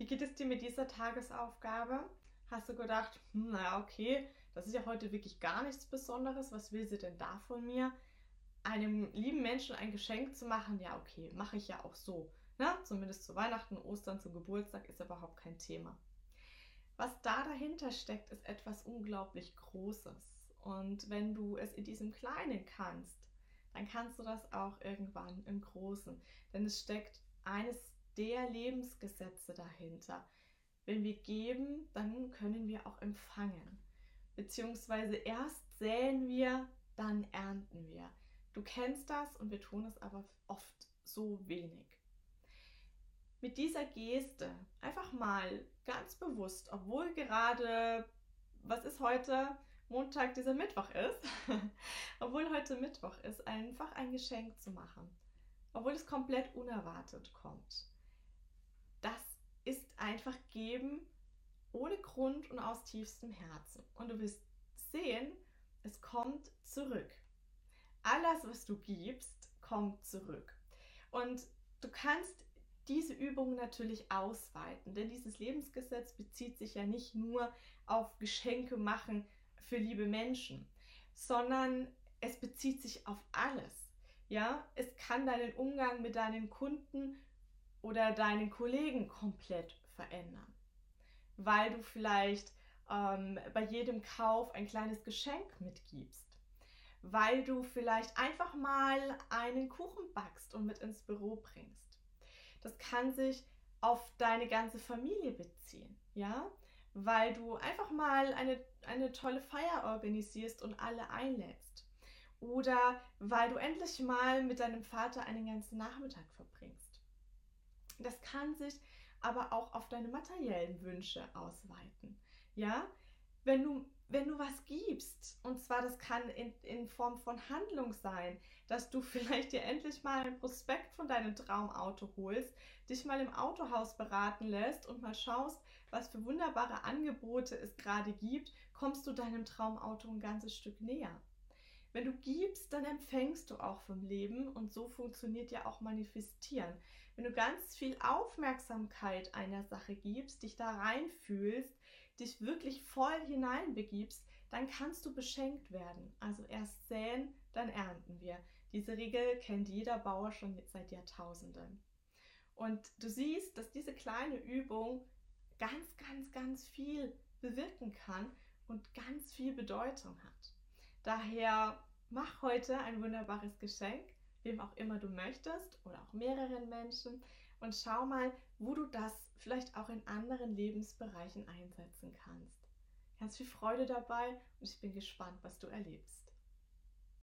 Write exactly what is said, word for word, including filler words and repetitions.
Wie geht es dir mit dieser Tagesaufgabe? Hast du gedacht, hm, naja, okay, das ist ja heute wirklich gar nichts Besonderes. Was will sie denn da von mir? Einem lieben Menschen ein Geschenk zu machen, ja, okay, mache ich ja auch so. Ne? Zumindest zu Weihnachten, Ostern, zum Geburtstag ist überhaupt kein Thema. Was da dahinter steckt, ist etwas unglaublich Großes. Und wenn du es in diesem Kleinen kannst, dann kannst du das auch irgendwann im Großen. Denn es steckt eines der Lebensgesetze dahinter. Wenn wir geben, dann können wir auch empfangen. Beziehungsweise erst säen wir, dann ernten wir. Du kennst das und wir tun es aber oft so wenig. Mit dieser Geste einfach mal ganz bewusst, obwohl gerade, was ist heute, Montag, dieser Mittwoch ist, obwohl heute Mittwoch ist, einfach ein Geschenk zu machen, obwohl es komplett unerwartet kommt. Das ist einfach geben ohne Grund und aus tiefstem Herzen. Und du wirst sehen, es kommt zurück. Alles, was du gibst, kommt zurück. Und du kannst diese Übung natürlich ausweiten, denn dieses Lebensgesetz bezieht sich ja nicht nur auf Geschenke machen für liebe Menschen, sondern es bezieht sich auf alles. Ja, es kann deinen Umgang mit deinen Kunden oder deinen Kollegen komplett verändern, weil du vielleicht ähm, bei jedem Kauf ein kleines Geschenk mitgibst, weil du vielleicht einfach mal einen Kuchen backst und mit ins Büro bringst. Das kann sich auf deine ganze Familie beziehen, ja, weil du einfach mal eine, eine tolle Feier organisierst und alle einlädst. Oder weil du endlich mal mit deinem Vater einen ganzen Nachmittag verbringst. Das kann sich aber auch auf deine materiellen Wünsche ausweiten. Ja, wenn du, wenn du was gibst, und zwar das kann in, in Form von Handlung sein, dass du vielleicht dir endlich mal ein Prospekt von deinem Traumauto holst, dich mal im Autohaus beraten lässt und mal schaust, was für wunderbare Angebote es gerade gibt, kommst du deinem Traumauto ein ganzes Stück näher. Wenn du gibst, dann empfängst du auch vom Leben und so funktioniert ja auch Manifestieren. Wenn du ganz viel Aufmerksamkeit einer Sache gibst, dich da reinfühlst, dich wirklich voll hineinbegibst, dann kannst du beschenkt werden. Also erst säen, dann ernten wir. Diese Regel kennt jeder Bauer schon seit Jahrtausenden. Und du siehst, dass diese kleine Übung ganz, ganz, ganz viel bewirken kann und ganz viel Bedeutung hat. Daher mach heute ein wunderbares Geschenk, wem auch immer du möchtest oder auch mehreren Menschen und schau mal, wo du das vielleicht auch in anderen Lebensbereichen einsetzen kannst. Ganz viel Freude dabei und ich bin gespannt, was du erlebst.